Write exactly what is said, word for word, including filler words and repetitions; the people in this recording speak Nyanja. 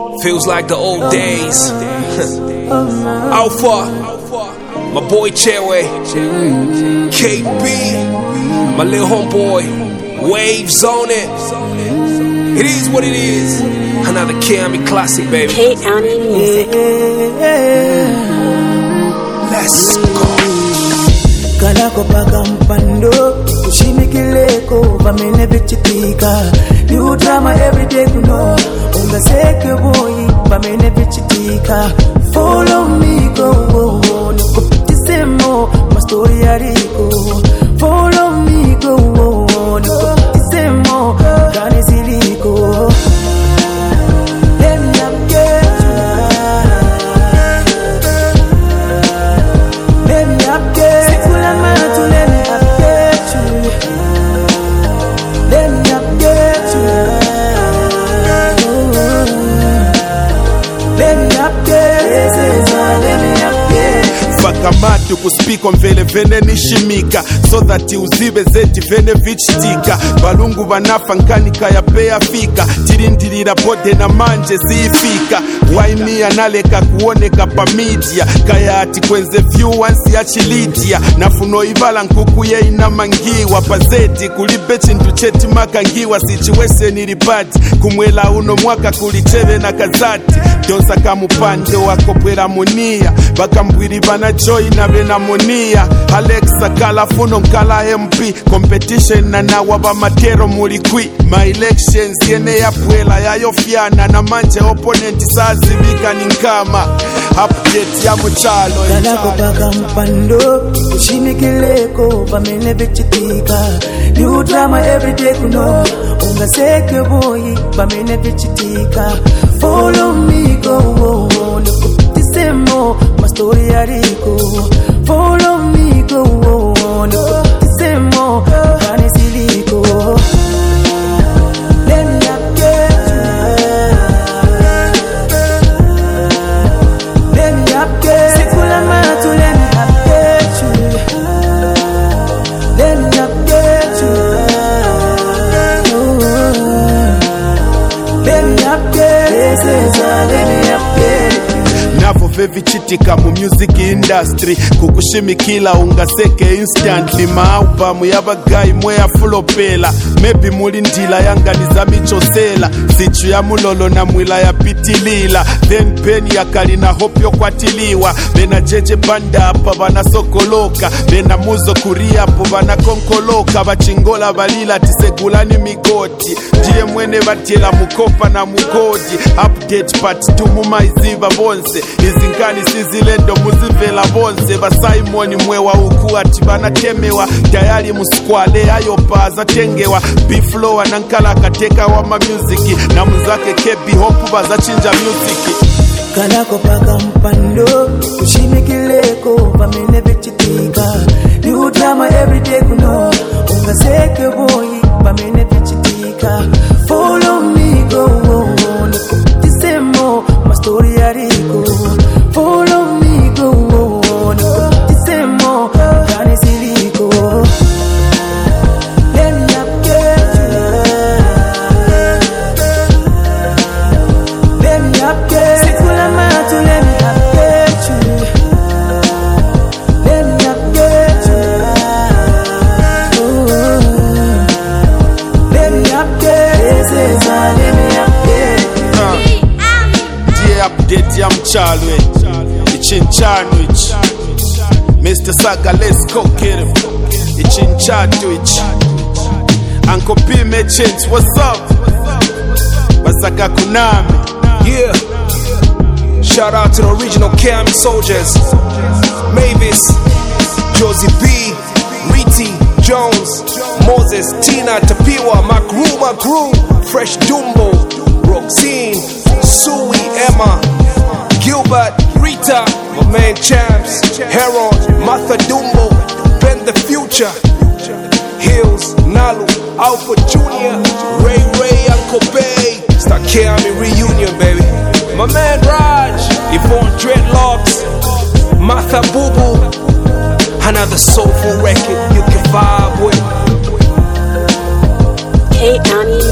Feels like the old days. Alpha, my boy Chewe, K B, my little homeboy, Waves on it. It is what it is. Another Kiami classic, baby. K-Ani music. Let's go. Kalako paka mpando kushimikileko vamene vichitika new drama everyday kuno ungaseke boy vamene vichitika follow me go nikupitisemo ma story yariko follow me go nikupitisemo kani ziliko Kamatu kuspiko mvele vene nishimika so that uzibe zeti vene vichitika balungu vanafa nkanika ya pea fika tirindirira bode na manje ziifika waimia naleka kuoneka pa media kaya ati kwenze viewers ya chilidia nafuno ivala nkuku ye inamangiwa pazeti kulibe chintu cheti makangiwa sichiwese nilipati kumwela uno mwaka kulicheve na kazati donsa kamupande wako pwera munia baka mbwiri vana joy na benamonia Alexa kala funo nkala M P competition na nawa ba matero mulikwi my elections yene ya pwela ya yofiana na manje opponent sazibika ninkama update ya mchalo kalako paka mpando kushimikileko vamene vichitika new drama everyday kuno ungaseke boy vamene vichitika follow me go nikupitisemo ma story yariko follow me go nikupitisemo kani ziliko let me update let me update sikula matu let me update you let me update you let me update let me update navo vevichitika mu music industry kukushimikila ungaseke instantly maalbamu yabagayi mwe afulopela maybe muli ndila yanganiza michosela sichu ya mulolo na mwila ya pitilila then pen yakali na hope yokwatiliwa bena jeje banda apa bana sokoloka bena muzo kuria po bana konkoloka bachingola balila tisegulani migoti ndiye mwene batela mukopa na mugodi update part two mumaiziva bonse izingani sizilendo muzivela bonse ba Simon mwewa uku ati banatemewa tayari muskwale ayopaza tengewa biflow nankala kateka wa ma music na muzake kebi hope bazachinja music kalako paka mpando kushimikileko vamene vichitika new drama everyday kuno ungaseke boy vamene vichitika follow me go nikupitisemo ma story yariko follow me go nikupitisemo kani ziliko let me update you let me update sikula matu let me update you let me update you let me update let me update ndiye update ya mchalwe ichinchanwich Mister Saga let's go get him ichinchatwich Uncle P Merchants what's up Basaka kunami Yeah. Shout out to the original Kiami soldiers. Mavis, Josie B, Riti, Jones, Moses, Tina, Tapiwa, my crew, my crew, Fresh Dumbo, Roxine, Sui, Emma, Gilbert, Rita, my man Champs, Heron, Martha Dumbo, Ben the Future, Hills, Nalu, Alpha Junior, Ray Ray, Uncle Bay, Star Kiami reunion, baby. My man Raj, Yvonne Dreadlocks, Martha Boo Boo, another soulful record you can vibe with. K-Ani